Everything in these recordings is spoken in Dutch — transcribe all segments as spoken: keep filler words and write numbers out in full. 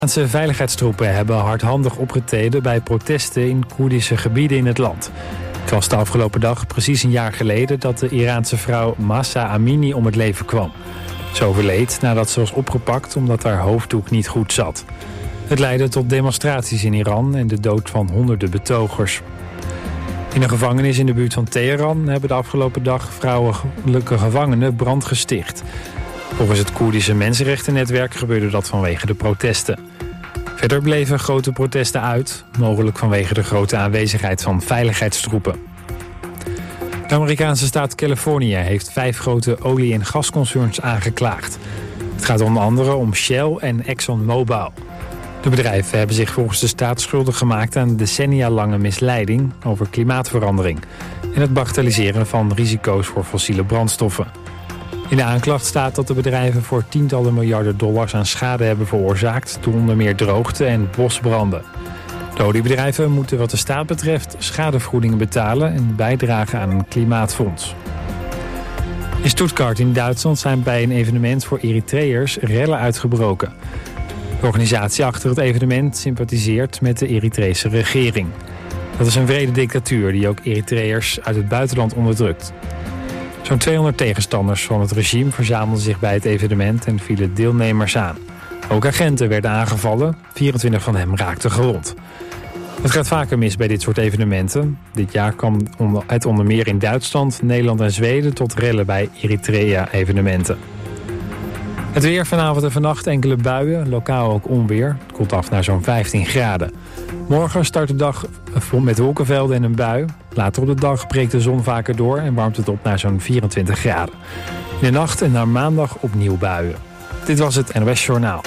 Iraanse veiligheidstroepen hebben hardhandig opgetreden bij protesten in Koerdische gebieden in het land. Het was de afgelopen dag precies een jaar geleden dat de Iraanse vrouw Mahsa Amini om het leven kwam. Ze overleed nadat ze was opgepakt omdat haar hoofddoek niet goed zat. Het leidde tot demonstraties in Iran en de dood van honderden betogers. In een gevangenis in de buurt van Teheran hebben de afgelopen dag vrouwelijke gevangenen brand gesticht. Volgens het Koerdische mensenrechtennetwerk gebeurde dat vanwege de protesten. Verder bleven grote protesten uit, mogelijk vanwege de grote aanwezigheid van veiligheidstroepen. De Amerikaanse staat Californië heeft vijf grote olie- en gasconcerns aangeklaagd. Het gaat onder andere om Shell en ExxonMobil. De bedrijven hebben zich volgens de staat schuldig gemaakt aan decennia-lange misleiding over klimaatverandering en het bagatelliseren van risico's voor fossiele brandstoffen. In de aanklacht staat dat de bedrijven voor tientallen miljarden dollars aan schade hebben veroorzaakt door onder meer droogte en bosbranden. De oliebedrijven moeten wat de staat betreft schadevergoedingen betalen en bijdragen aan een klimaatfonds. In Stuttgart in Duitsland zijn bij een evenement voor Eritreërs rellen uitgebroken. De organisatie achter het evenement sympathiseert met de Eritrese regering. Dat is een wrede dictatuur die ook Eritreërs uit het buitenland onderdrukt. Zo'n tweehonderd tegenstanders van het regime verzamelden zich bij het evenement en vielen deelnemers aan. Ook agenten werden aangevallen, vierentwintig van hen raakten gewond. Het gaat vaker mis bij dit soort evenementen. Dit jaar kwam het onder meer in Duitsland, Nederland en Zweden tot rellen bij Eritrea-evenementen. Het weer vanavond en vannacht enkele buien, lokaal ook onweer. Het koelt af naar zo'n vijftien graden. Morgen start de dag met wolkenvelden en een bui. Later op de dag breekt de zon vaker door en warmt het op naar zo'n vierentwintig graden. In de nacht en naar maandag opnieuw buien. Dit was het N O S Journaal.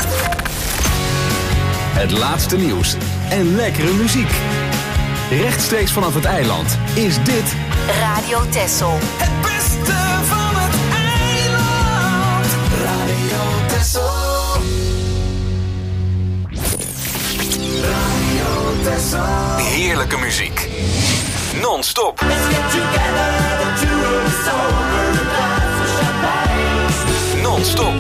Het laatste nieuws en lekkere muziek. Rechtstreeks vanaf het eiland is dit Radio Texel. Het beste van het eiland. Radio Texel. Radio Texel. heerlijke muziek. Non-stop. Non-stop.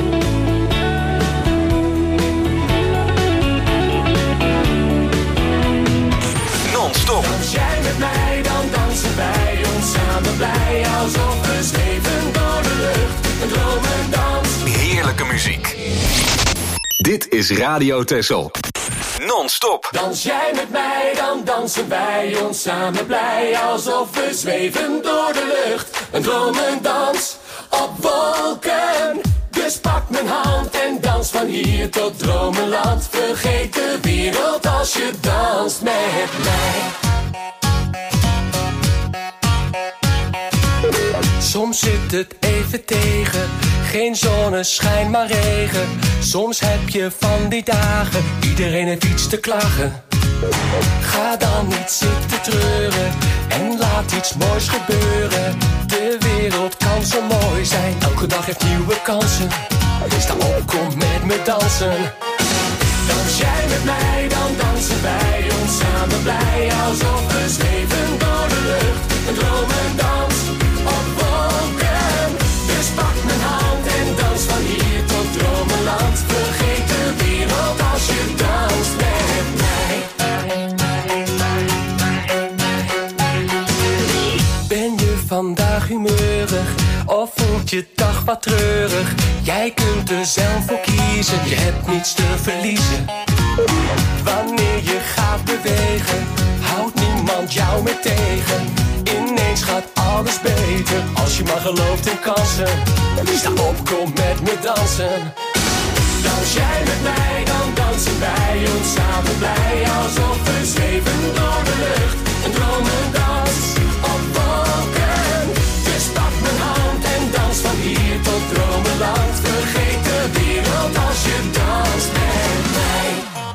Non-stop. Dans jij met mij, dan dansen wij ons samen blij. Alsof we zweven door de lucht. Een dromendans. Heerlijke muziek. Dit is Radio Texel. Non-stop. Dans jij met mij, dan dansen wij ons samen blij. Alsof we zweven door de lucht. Een dromendans op wolken. Dus pak mijn hand en dans van hier tot Dromenland. Vergeet de wereld als je danst met mij. Soms zit het even tegen, geen zonneschijn maar regen. Soms heb je van die dagen, iedereen heeft iets te klagen. Ga dan niet zitten treuren en laat iets moois gebeuren. De wereld kan zo mooi zijn, elke dag heeft nieuwe kansen. Sta op, kom met me dansen. Dans jij met mij, dan dansen wij ons samen blij. Alsof we zweven door de lucht, een dromendans op wolken. Dus pak mijn hand en dans van hier tot Dromenland. Vergeet de wereld als je danst met mij. Ben je vandaag humeurig of voelt je dag wat treurig? Jij kunt er zelf voor kiezen, je hebt niets te verliezen. Wanneer je gaat bewegen, houdt niemand jou meer tegen. Ineens gaat alles beter, als je maar gelooft in kansen. Sta op, kom met me dansen. Dans jij met mij, dan dansen wij ons samen blij. Alsof we zweven door de lucht, een dromendans op wolken. Dus pak mijn hand en dans van hier tot Dromenland. Vergeet de wereld als je danst met mij.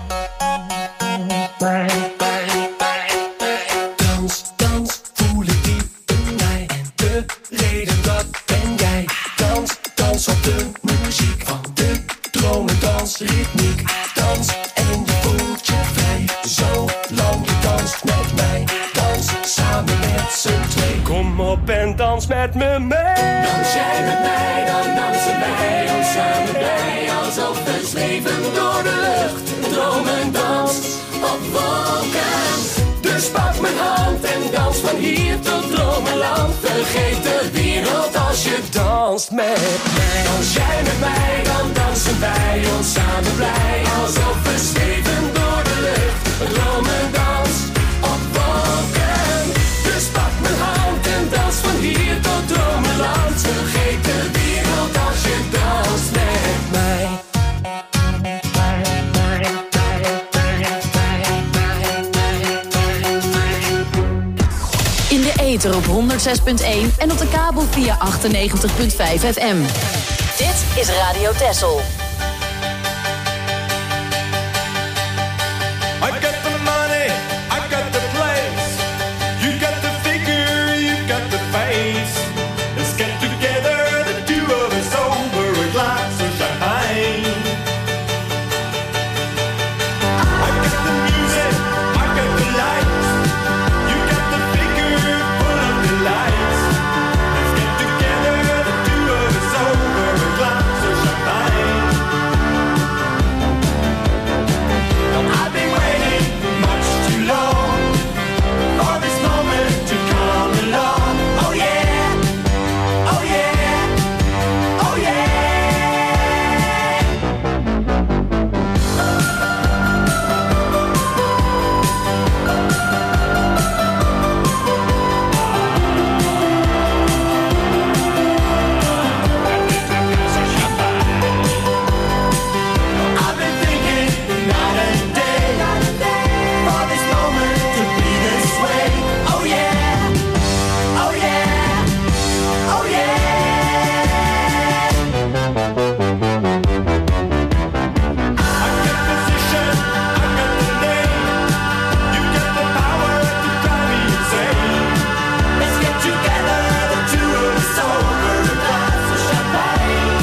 Dans, dans, voel ik diep in mij. En de reden, dat ben jij. Dans, dans op de muziek van de dromendansritmiek. Dans en je voelt je vrij. Zolang je danst met mij. Dans samen met z'n twee. Kom op en dans met me mee. Dans jij met mij, dan dansen wij ons samen blij. alsof we zweven door de lucht. Droom en dans op wolken. Dus pak mijn hand en dans van hier tot dromenland. Vergeet de wereld als je danst met mij. Dans jij met mij, dan dansen wij ons samen blij. Alsof we zweven door de lucht. Droom en dans op wolken. Dus pak mijn hand en dans van hier tot dromenland. Vergeet de wereld als je danst met mij. In de ether op honderdzes punt één en op de kabel via achtennegentig punt vijf F M. Dit is Radio Texel. I got the money, I got the place. You got the figure, you got the face. Let's get together, the two of us over a glass of champagne. I got the music, I got the lights. You got the figure, full of the lights. Let's get together, the two of us over a glass of champagne. I've been waiting much too long for this moment to come along. Oh yeah, oh yeah, oh yeah. I've been thinking night and day for this moment to be this way. Oh yeah, oh yeah, oh yeah. I got position, I got the name. You got the power to drive me insane. Let's get together, the two of us over a glass of champagne.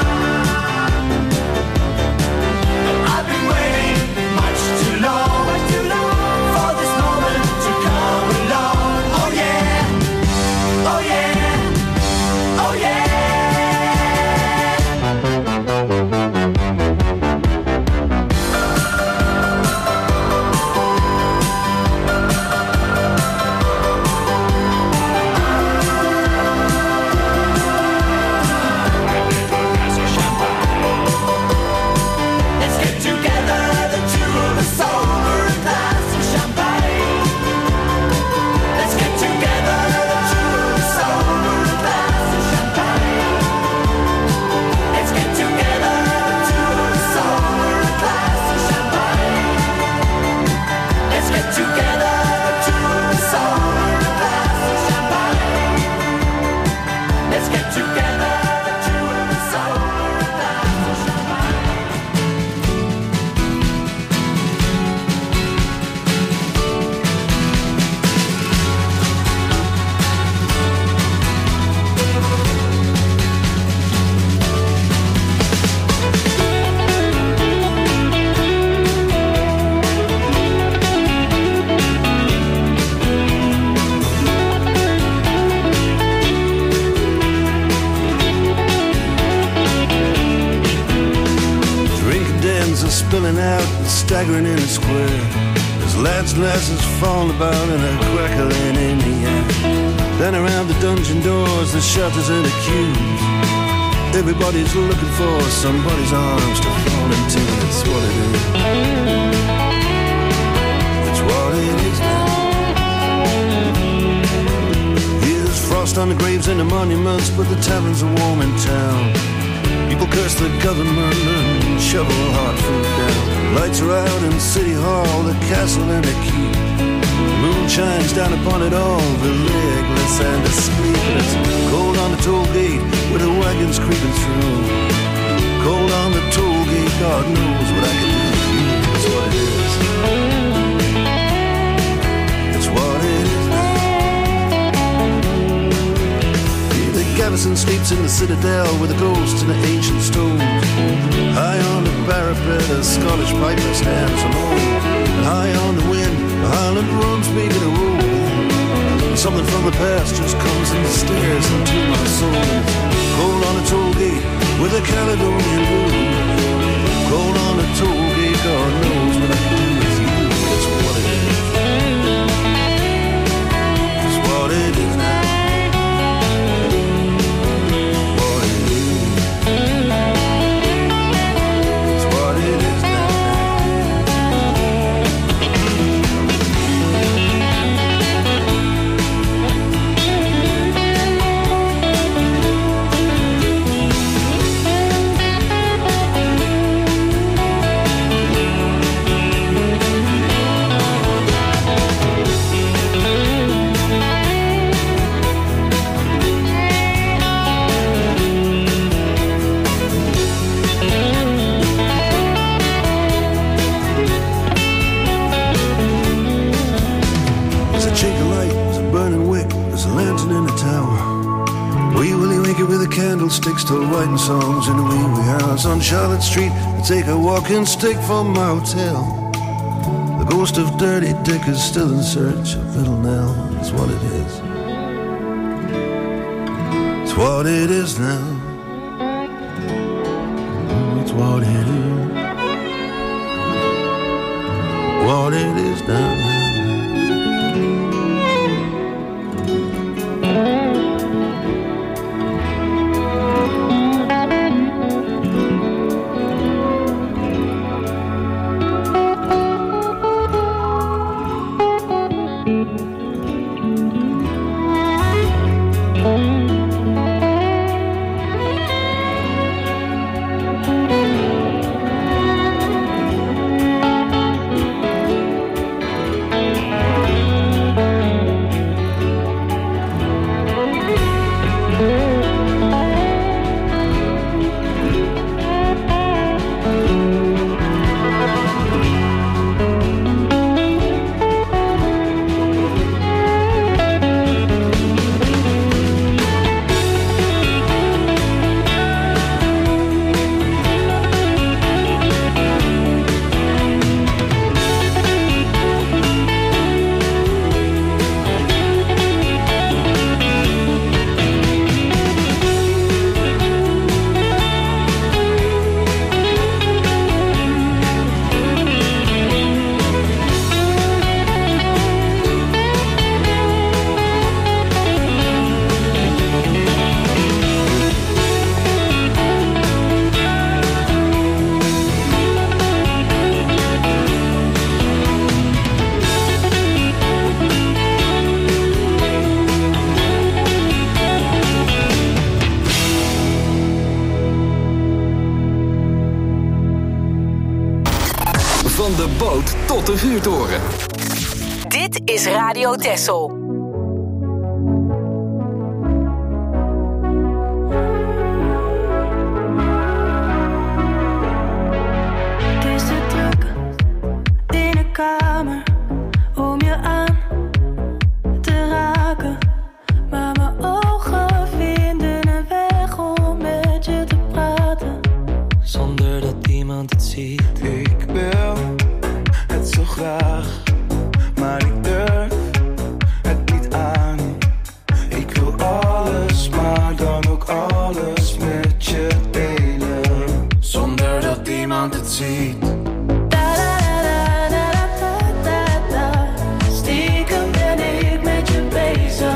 I've been waiting much too long, much too long for this moment to come along. Oh yeah, oh yeah, oh yeah. Let's get together, the two of us over a glass of champagne. Let's get together, the two of us over a glass of champagne. Let's get together, the two of us over a glass of champagne. Let's get together, the two of us over a glass of champagne. Let's get together, the two of us over a glass of champagne. Drinking dens are spilling out and staggering in the square. There's lads and lasses falling about and a crackling in the air. Then around the dungeon doors, the shutters and the queues. Everybody's looking for somebody's arms to fall into. That's what it is. That's what it is now. Here's frost on the graves and the monuments, but the taverns are warm in town. People curse the government and shovel hard food down. Lights are out in City Hall, the castle and the keep. The moon shines down upon it all, the legless and the sleepless. Cold on the toll gate with the wagons creeping through. Cold on the toll gate, God knows what I can do for you. That's what it is. That's what it is now. The garrison sleeps in the citadel with the ghosts and the ancient stones. High on the parapet, a Scottish piper stands alone. And high on the wind, the Highland runs making a roll. Something from the past just comes and stares into my soul. Cold on a toll gate with a Caledonian blue. toll gate, God knows what I can do with you. It's what it is. It's what it is now. What it is. It's what it is now. Candlesticks still writing songs in a wee wee house on Charlotte Street. I take a walking stick from my hotel. The ghost of Dirty Dick is still in search of Little Nell. It's what it is. It's what it is now. It's what it is. What it is now. Tot de vuurtoren. Dit is Radio Texel. Het is te druk in de kamer om je aan te raken. Maar mijn ogen vinden een weg om met je te praten. Zonder dat iemand het ziet. Ik wil het zo graag, maar ik durf het niet aan. Ik wil alles, maar dan ook alles met je delen. Zonder dat iemand het ziet. Stiekem ben ik met je bezig.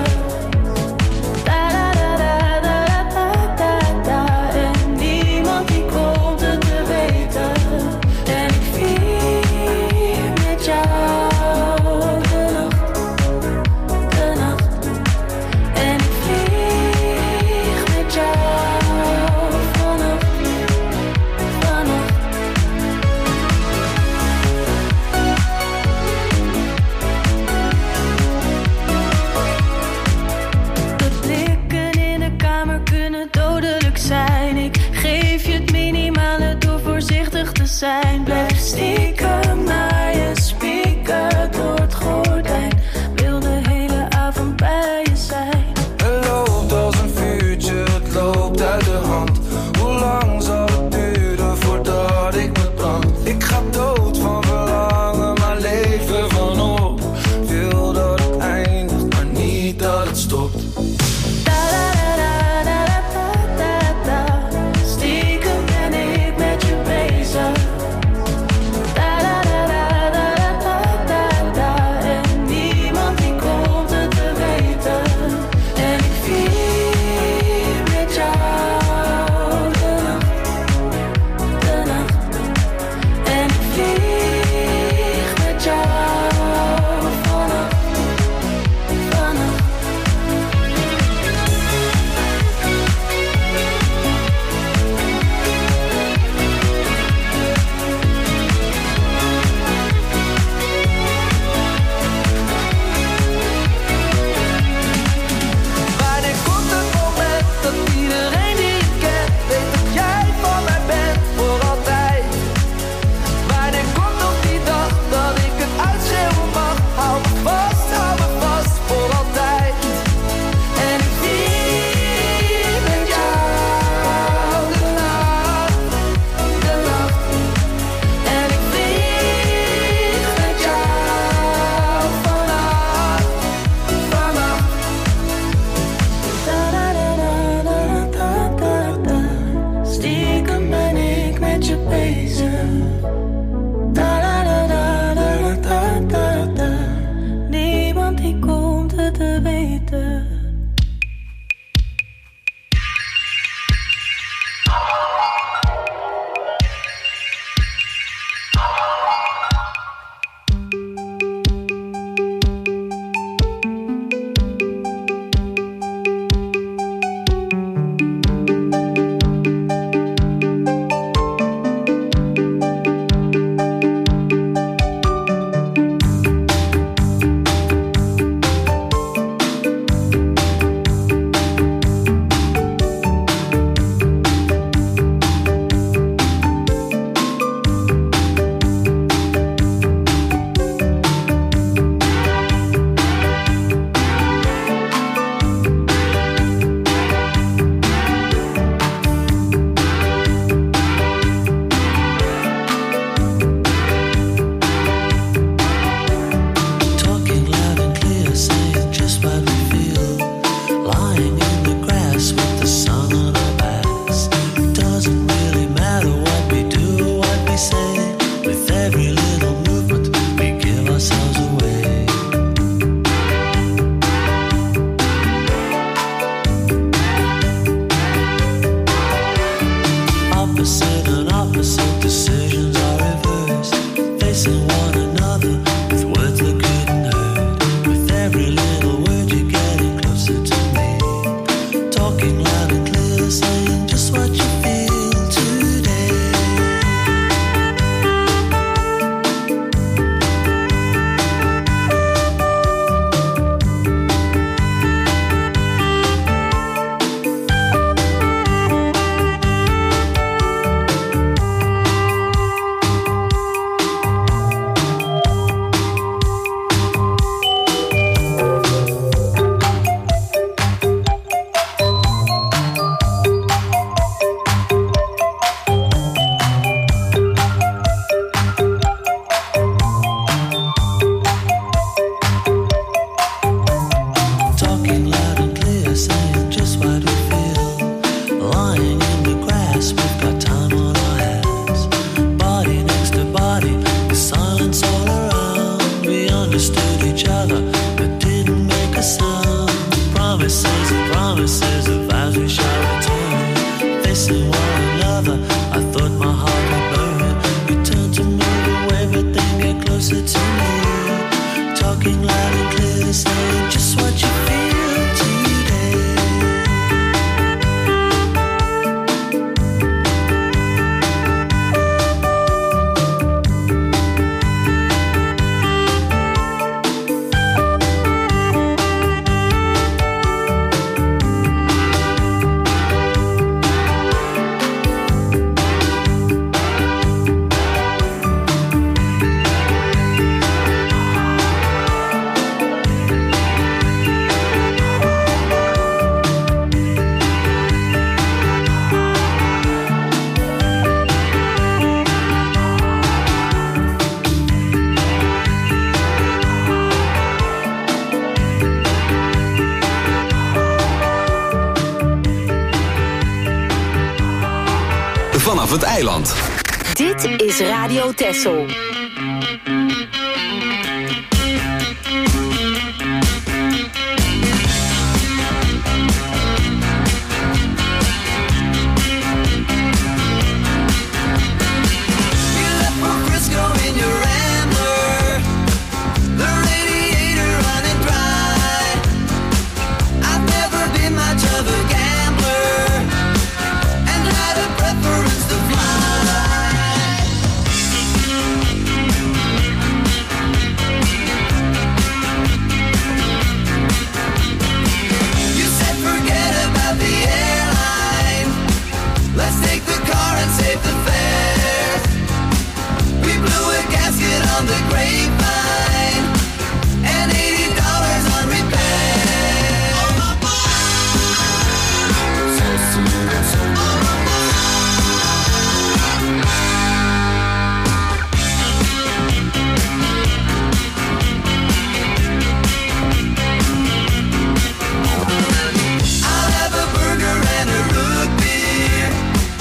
En niemand die komt het te weten. En ik vier met jou de nacht, de nacht. En ik vlieg met jou vannacht, vannacht. De blikken in de kamer kunnen dodelijk zijn. Ik geef je het minimale door voorzichtig te zijn. Blijf stiekem naar je spieken door het gordijn. Wil de hele avond bij je zijn. Het loopt als een vuurtje, het loopt uit de hand. Hoe lang zal het duren voordat ik me brand? Ik ga dood van verlangen, maar leven van op. Wil dat het eindigt, maar niet dat het stopt. Stiekem ben ik met je bezig. Vanaf het eiland. Dit is Radio Texel.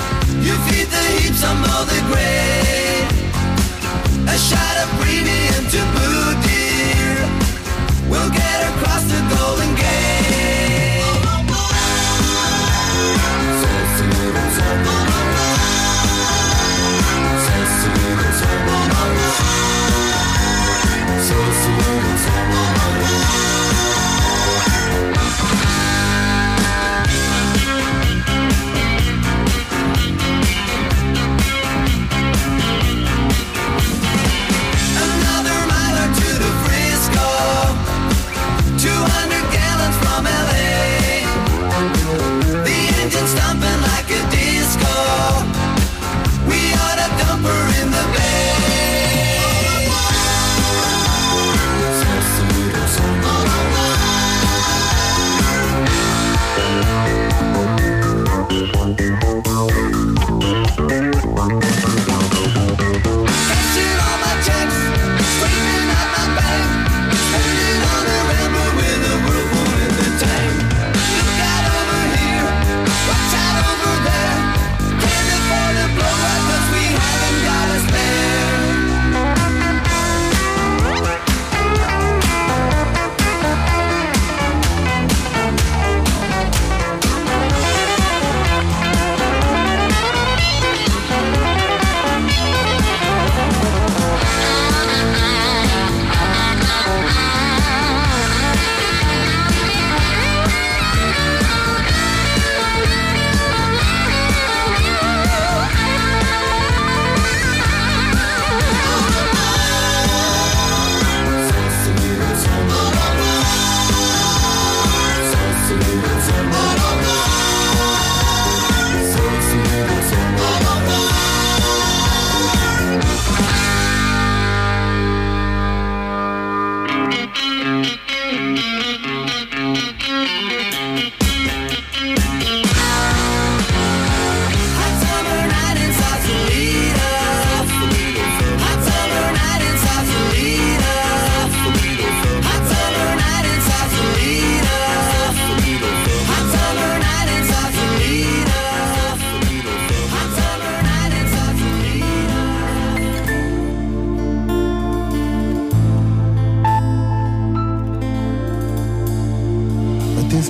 Some of the great, a shot of premium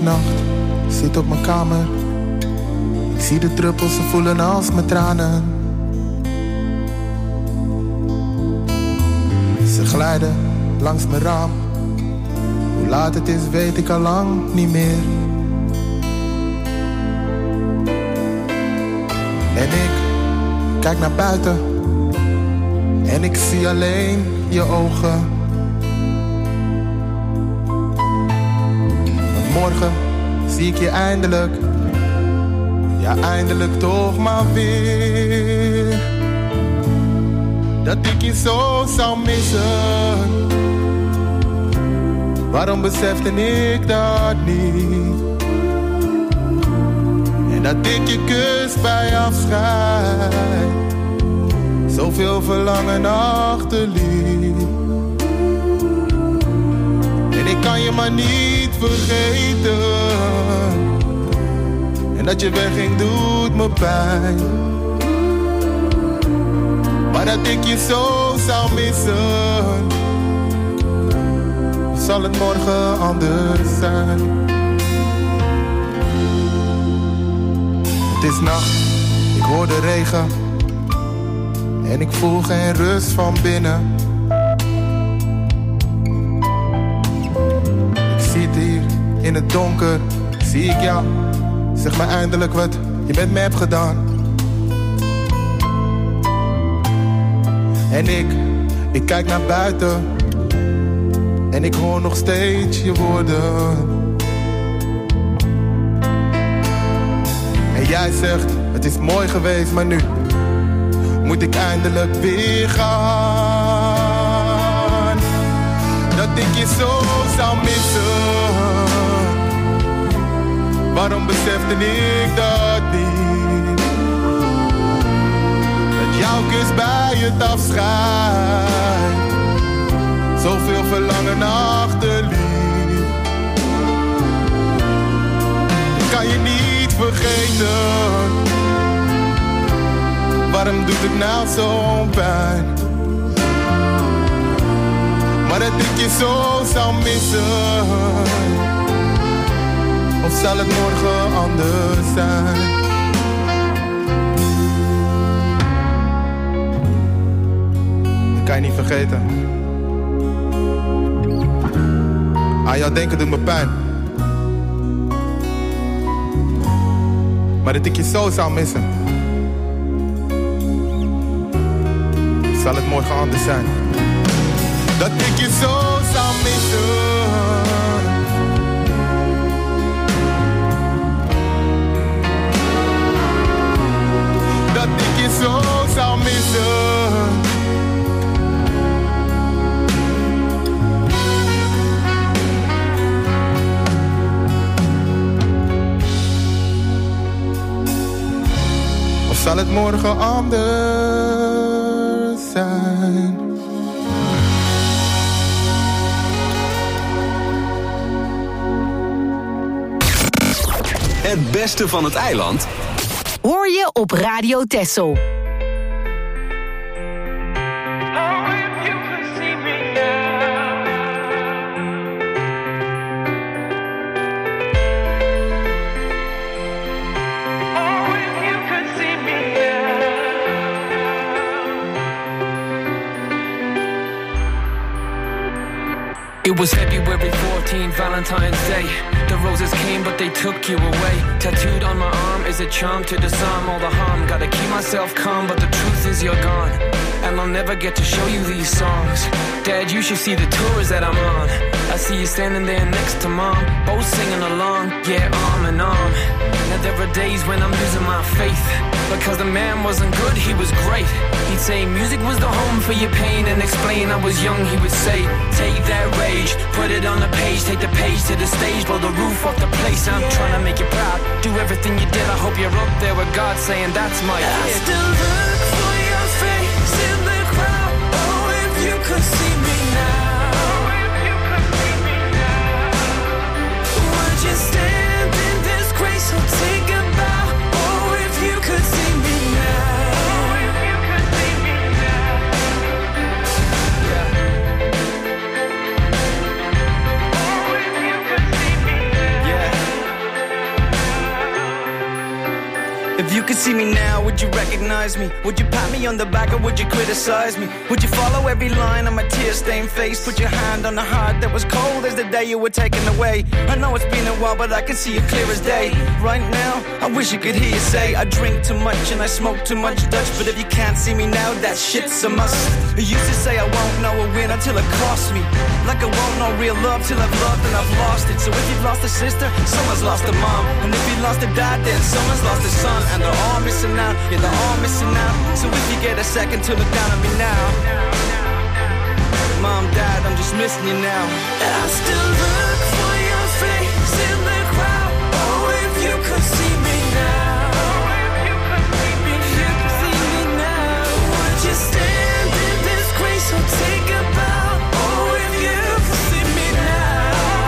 nacht, zit op mijn kamer. Ik zie de druppels, ze voelen als mijn tranen. Ze glijden langs mijn raam. Hoe laat het is weet ik al lang niet meer. En ik kijk naar buiten en ik zie alleen je ogen. Want morgen zie ik je eindelijk, ja eindelijk toch maar weer. Dat ik je zo zou missen, waarom besefte ik dat niet? En dat ik je kus bij afscheid zoveel verlangen achterliet. En ik kan je maar niet vergeten, en dat je wegging doet me pijn. Maar dat ik je zo zou missen, zal het morgen anders zijn. Het is nacht, ik hoor de regen en ik voel geen rust van binnen. Ik zit hier in het donker, zie ik jou. Zeg me eindelijk wat je met me hebt gedaan. En ik, ik kijk naar buiten en ik hoor nog steeds je woorden. En jij zegt, het is mooi geweest, maar nu moet ik eindelijk weer gaan. Dat ik je zo zou missen, waarom besefte ik dat niet? Dat jouw kus bij het afscheid zoveel verlangen achterliet. Ik kan je niet vergeten, waarom doet het nou zo'n pijn? Maar dat ik je zo zou missen, of zal het morgen anders zijn? Dat kan je niet vergeten. Aan jou denken doet me pijn. Maar dat ik je zo zou missen, zal het morgen anders zijn. Dat ik je zo zou missen, dat ik je zo zou missen. Of zal het morgen anders zijn? Het beste van het eiland hoor je op Radio Texel. It was February fourteenth, Valentine's Day. The roses came, but they took you away. Tattooed on my arm is a charm to disarm all the harm. Gotta keep myself calm, but the truth is you're gone, and I'll never get to show you these songs. Dad, you should see the tours that I'm on. I see you standing there next to Mom, both singing along, yeah, arm in arm. Now there are days when I'm losing my faith, because the man wasn't good, he was great. He'd say music was the home for your pain, and explain I was young, he would say, take that rage, put it on the page, take the page to the stage, blow the roof off the place. I'm trying to make you proud, do everything you did, I hope you're up there with God saying that's my kid. I still look for your face in the crowd. Oh, if you could see me now, oh, if you could see me now, would you stand in this grace or take a bow? Oh, if you could see me now, oh, if you could see me now, yeah. Oh, if you could see me now, yeah. see me now, would you recognize me? Would you pat me on the back or would you criticize me? Would you follow every line on my tear-stained face? Put your hand on the heart that was cold as the day you were taken away. I know it's been a while, but I can see it clear as day. Right now, I wish you could hear you say I drink too much and I smoke too much Dutch, but if you can't see me now, that shit's a must. You used to say I won't know a win until it costs me, like I won't know real love till I've loved and I've lost it. So if you've lost a sister, someone's lost a mom, and if you lost a dad, then someone's lost a son. And they're all missing out, yeah, they're all missing out. So if you get a second to look down on me now, Mom, Dad, I'm just missing you now. And I still look for your face in the crowd. Oh, if you could see me now, if you could see me now, would you stand in this grace or take a bow? Oh, if you could see me now,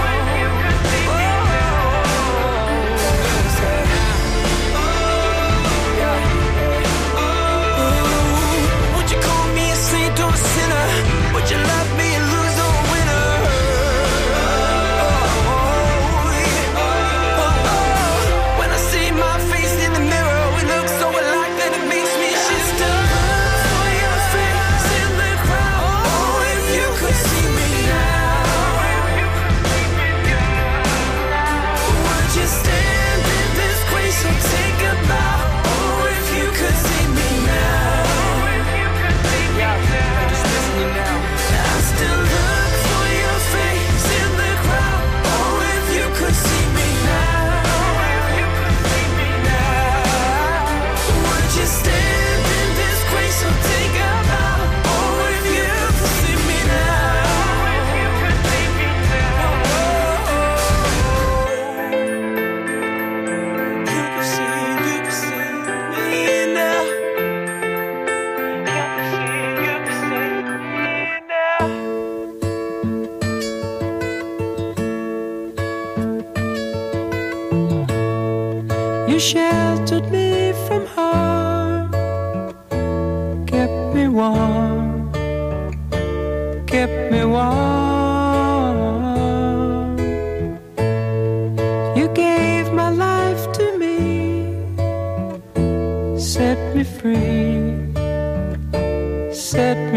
oh, would you call me a saint or a sinner? Would you love me and lose or winner? Oh, oh, yeah. oh, oh. When I see my face in the mirror, we look so alike that it makes me shift. Look for your face in the crowd. Oh, if you could see me now, would you stand in this grace or take a bow? Oh, if you could see me now. I'm just missing you now. I still look for your face in the crowd. Oh, if you could see me now, would you stand in this grace or take a bow? Oh, if you could see me now, you could see me now. You sheltered me from harm, kept me warm, kept me warm. You gave my life to me, set me free, set me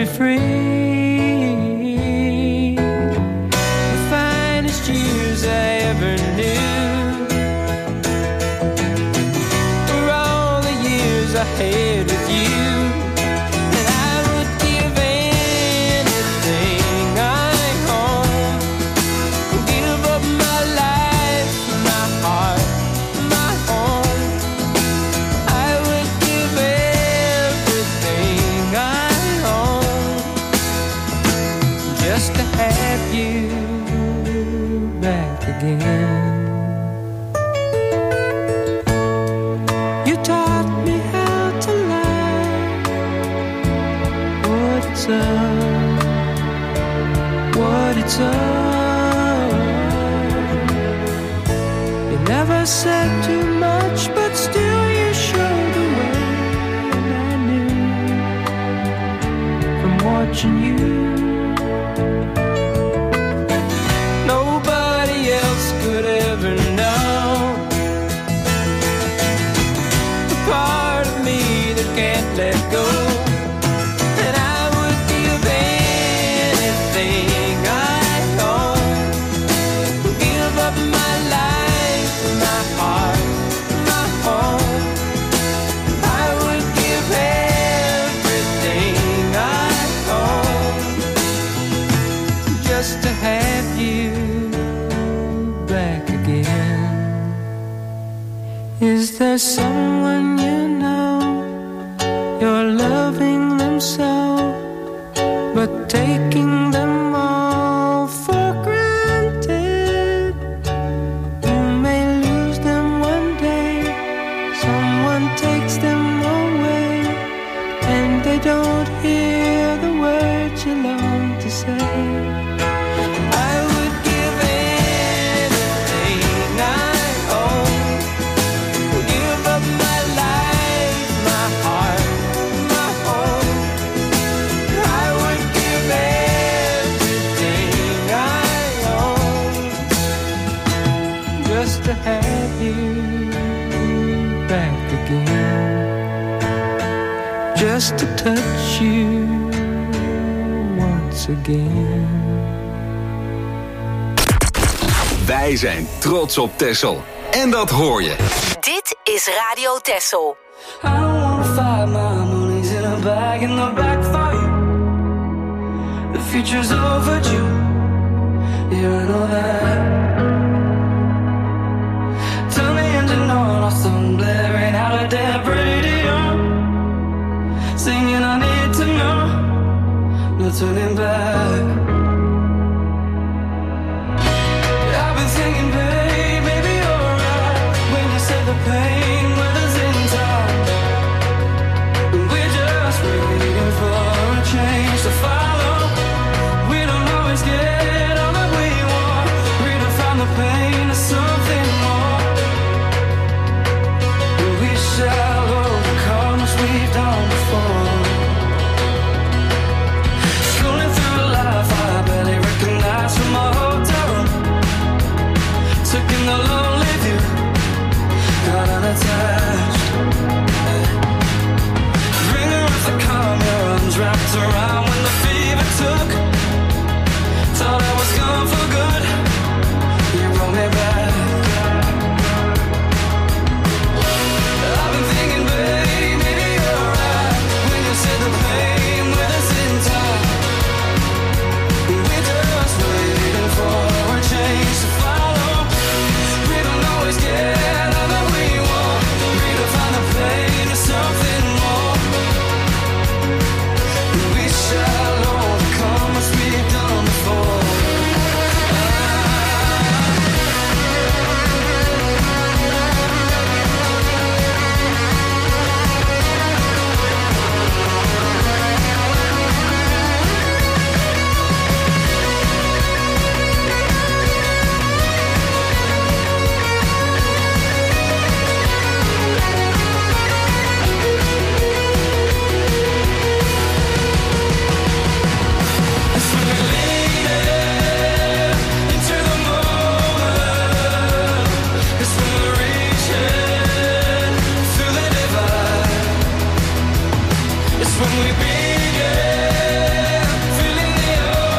free. The finest years I ever knew, I had with you, and I would give anything I own, give up my life, my heart, my home. I would give everything I own just to have you back again. You taught me what it's all. You never said too much, but still you showed the way, and I knew from watching you. Nobody else could ever know the part of me that can't let go. To have you back again. Is there someone you know, you're loving them so, but taking them all for granted? You may lose them one day, someone takes them away, and they don't hear the words you long to say. touch you once again. Wij zijn trots op Texel. En dat hoor je. Dit is Radio Texel. I don't wanna fight, my money's in a bag in the back for you. The future's overdue, yeah I know that. Turn the engine on, or some blaring out a dead radio. Singing I need to know, no turning back. I've been thinking, babe, maybe you're right when you said the pain weathers in time. We're just waiting for a change to follow. We don't always get all that we want. Redefine the pain as something more. We shall overcome as we've done before. Scrolling through life, I barely recognize from my hotel room. Took in the lonely view, got unattached. Ringer of the calm, your arms wrapped around when the fever took. Thought I was gone for good, you brought me back. I've been thinking, babe, maybe you're right when you said the pain with us in time. We're just waiting for a change to follow. We don't always get all that we want. Redefine the pain as something more. We shall overcome as we've done before. As we lean into the moment, as we're reaching through the divide, it's when we begin feeling the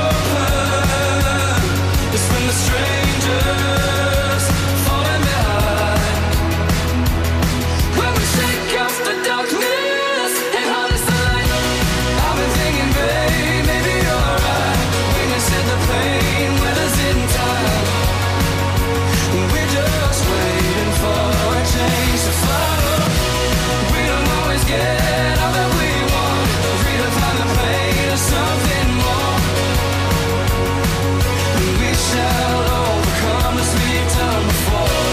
open. It's when the strangers falling behind. When we shake off the darkness and harness the light. I've been thinking, babe, maybe you're right when you said the pain weathers in time. We're just waiting for a change to follow. We don't always get all that we want. Redefine the pain as something more. We shall overcome as we've done before.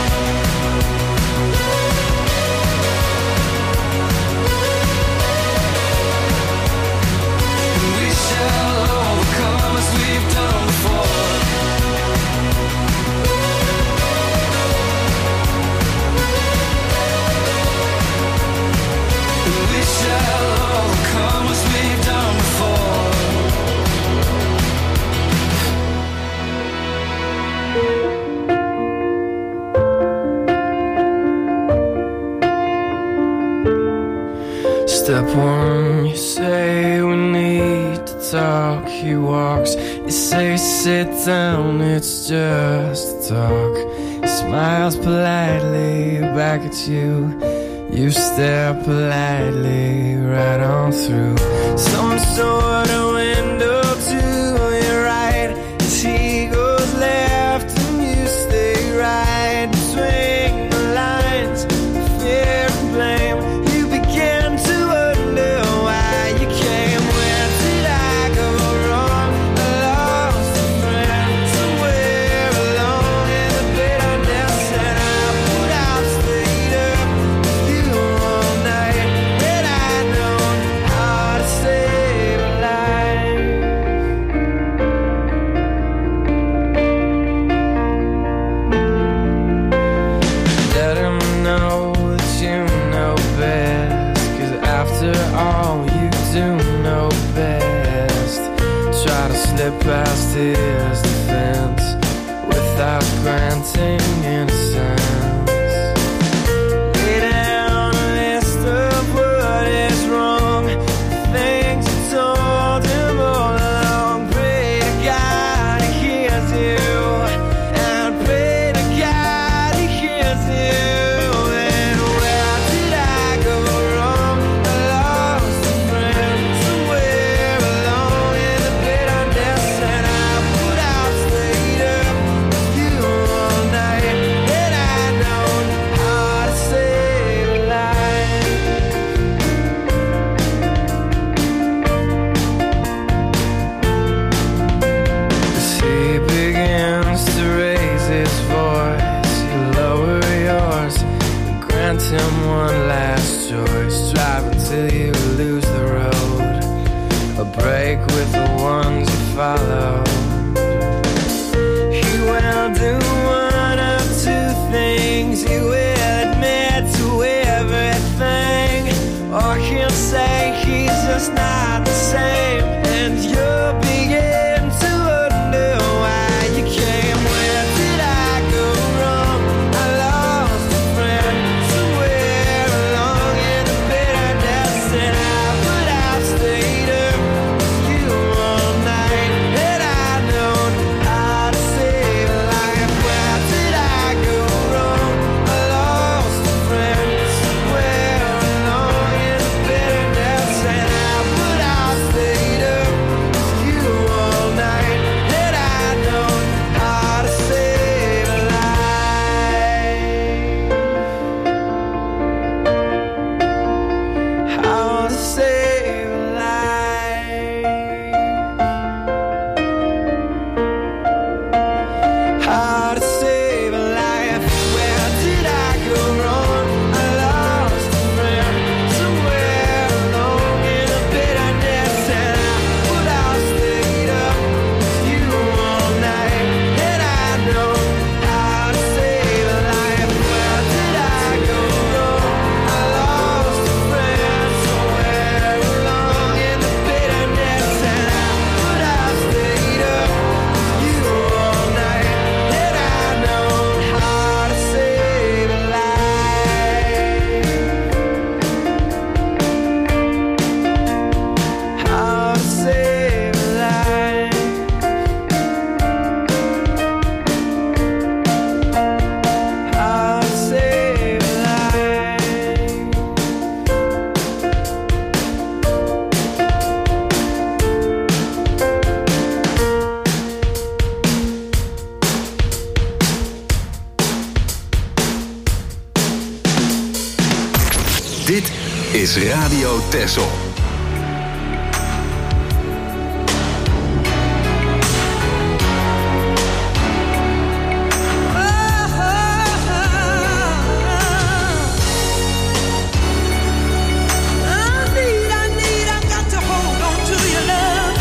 We shall overcome as we've done before. We shall overcome as we've done before. Step one, you say we need to talk. He walks, you say sit down, it's just a talk. He smiles politely back at you. You stare politely right on through some sort of window to your right. As he goes left and you stay right between the lines of fear and blame. You begin to wonder why you came. Where did I go wrong? I lost a friend somewhere alone in the bitterness, and I would have stayed up with you all night. Had I known how to save a life. Let him know that you know best, 'cause after all you do know best. Try to slip past his defense without granting innocence. Lay down a list of what is wrong. followed. He will do one of two things. He will admit to everything, or he'll say he's just not the same, and you'll begin to wonder why you came. Where did I go wrong? I lost a friend somewhere along in the bitterness, and I but I stayed up with you all night, and I know how to save a life. Where did I go wrong? I lost a friend somewhere along in the bitterness, and I but I stayed up with you all night, and I know how to save a life. How to save a life. How to save a life. Where did I go wrong? I lost a friend somewhere along in the bitterness, and I but I stayed up with you all night, and I know how to save a life. Where did I go wrong? I lost a friend somewhere along in the bitterness, and I but I stayed up with you all night, and I know how to save a life. How to save a life. How to save a life. Dit is Radio Texel. I need, I need, I've got to hold on to your love.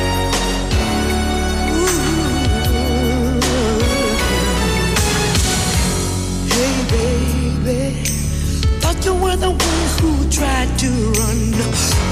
Ooh. Hey, baby, thought you were the one who tried to run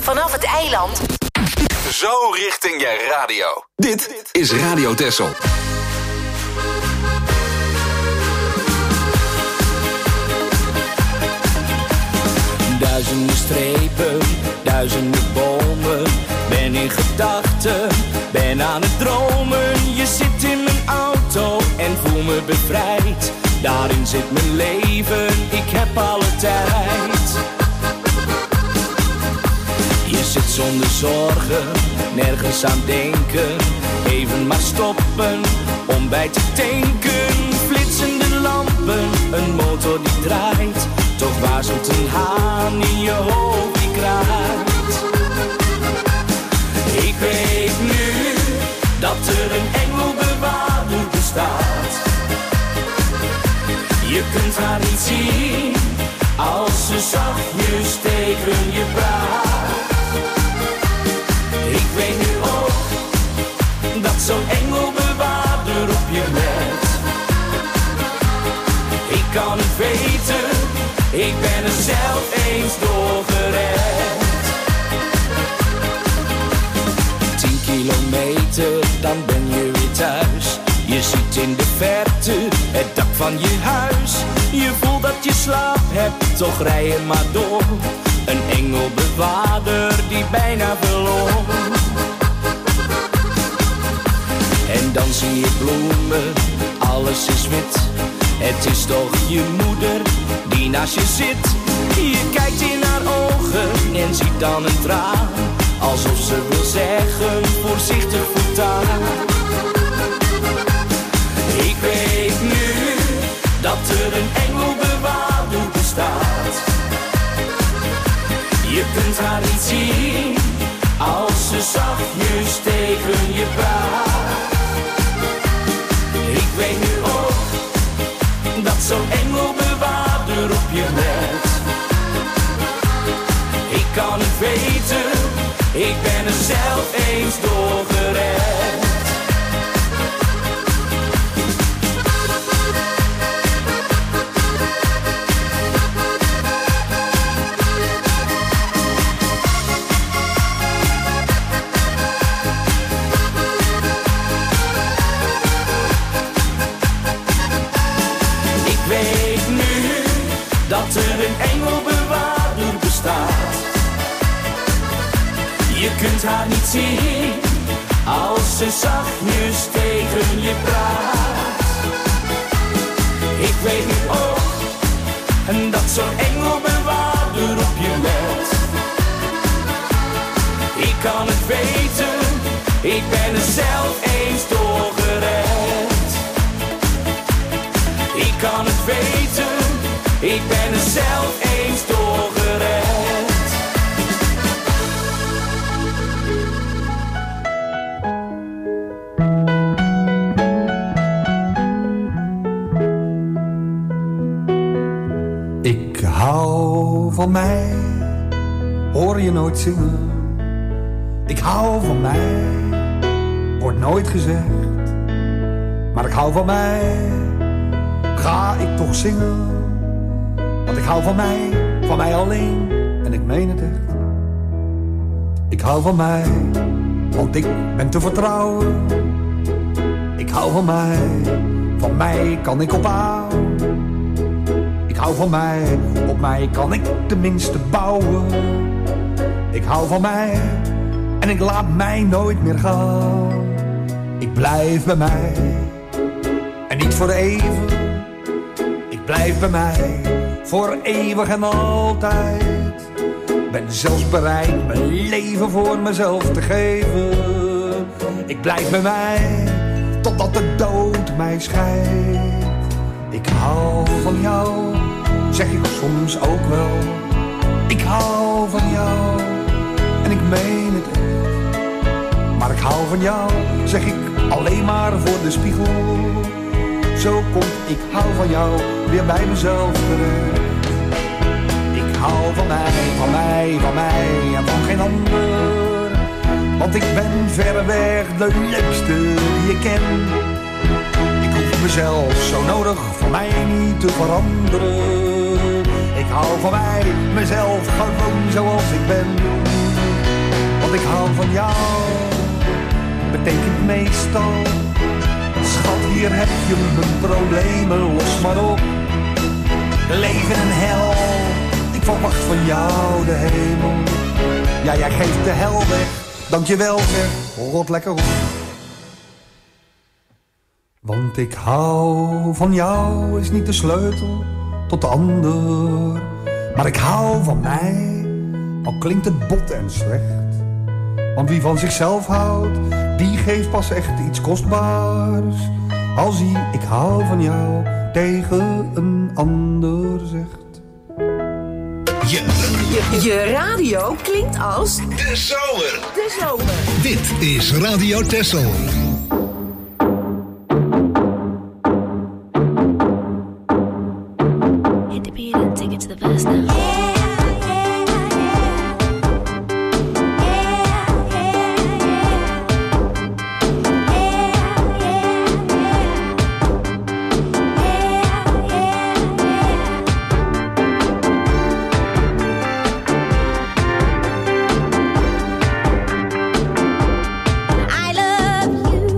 vanaf het eiland. Zo richting je radio. Dit is Radio Texel. Duizenden strepen, duizenden bomen. Ben in gedachten, ben aan het dromen. Je zit in mijn auto en voel me bevrijd. Daarin zit mijn leven, ik heb alle tijd. Je zit zonder zorgen, nergens aan denken. Even maar stoppen, om bij te tanken. Flitsende lampen, een motor die draait. Toch waarschuwt een haan in je hoofd die kraait. Ik weet nu dat er een engelbewaarder bestaat. Je kunt haar niet zien als ze zachtjes tegen je praat. Ik weet nu ook dat zo'n engelbewaarder op je let. Ik kan het weten, ik ben er zelf eens door gered. Tien kilometer, dan ben je weer thuis. Je ziet in de verte het dak van je huis. Je voelt dat je slaap hebt, toch rij je maar door. Een engelbewaarder die bijna verloor. En dan zie je bloemen, alles is wit. Het is toch je moeder die naast je zit. Je kijkt in haar ogen en ziet dan een traan. Alsof ze wil zeggen, voorzichtig voortaan. Ik weet nu dat er een engelbewaarder bestaat. Je kunt haar niet zien als ze zachtjes tegen je praat. Ik weet nu ook dat zo'n engelbewaarder op je let. Ik kan het weten, ik ben er zelf eens door gered. Dat er een engelbewaarder bestaat. Je kunt haar niet zien als ze zachtjes tegen je praat. Ik weet nu ook dat zo'n engelbewaarder op je let. Ik kan het weten, ik ben er zelf eens door gered. Ik kan het weten, ik ben er zelf eens door gered. Ik hou van mij, hoor je nooit zingen. Ik hou van mij, wordt nooit gezegd. Maar ik hou van mij, ga ik toch zingen. Want ik hou van mij, van mij alleen, en ik meen het echt. Ik hou van mij, want ik ben te vertrouwen. Ik hou van mij, van mij kan ik ophouden. Ik hou van mij, op mij kan ik tenminste bouwen. Ik hou van mij, en ik laat mij nooit meer gaan. Ik blijf bij mij, en niet voor even. Ik blijf bij mij, voor eeuwig en altijd. Ben zelfs bereid mijn leven voor mezelf te geven. Ik blijf bij mij, totdat de dood mij scheidt. Ik hou van jou, zeg ik soms ook wel. Ik hou van jou, en ik meen het echt. Maar ik hou van jou, zeg ik alleen maar voor de spiegel. Zo komt ik hou van jou weer bij mezelf terecht. Ik hou van mij, van mij, van mij en van geen ander. Want ik ben verreweg de leukste die ik ken. Ik hoef mezelf zo nodig voor mij niet te veranderen. Ik hou van mij, mezelf gewoon zoals ik ben. Want ik hou van jou, betekent meestal, schat, hier heb je mijn problemen, los maar op. Leven en hel, ik verwacht van jou de hemel. Ja, jij geeft de hel weg, dankjewel zeg, rot lekker op. Want ik hou van jou is niet de sleutel tot de ander. Maar ik hou van mij, al klinkt het bot en slecht. Want wie van zichzelf houdt, die geeft pas echt iets kostbaars. Als hij ik hou van jou tegen een ander zegt. Je, je, je radio klinkt als de zomer. De zomer. Dit is Radio Texel. Hit the beat and take it to the verse now. I love you.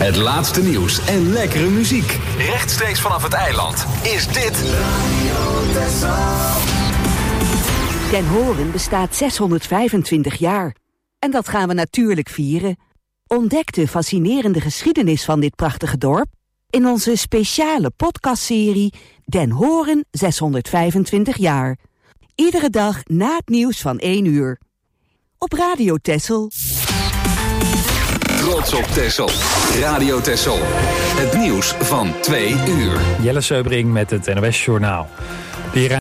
Het laatste nieuws en lekkere muziek. Rechtstreeks vanaf het eiland is dit Radio Texel. Den Horen bestaat zeshonderdvijfentwintig jaar. En dat gaan we natuurlijk vieren. Ontdek de fascinerende geschiedenis van dit prachtige dorp in onze speciale podcastserie Den Horen zeshonderdvijfentwintig jaar. Iedere dag na het nieuws van één uur. Op Radio Texel. Trots op Texel. Radio Texel. Het nieuws van twee uur. Jelle Seubring met het N O S Journaal. De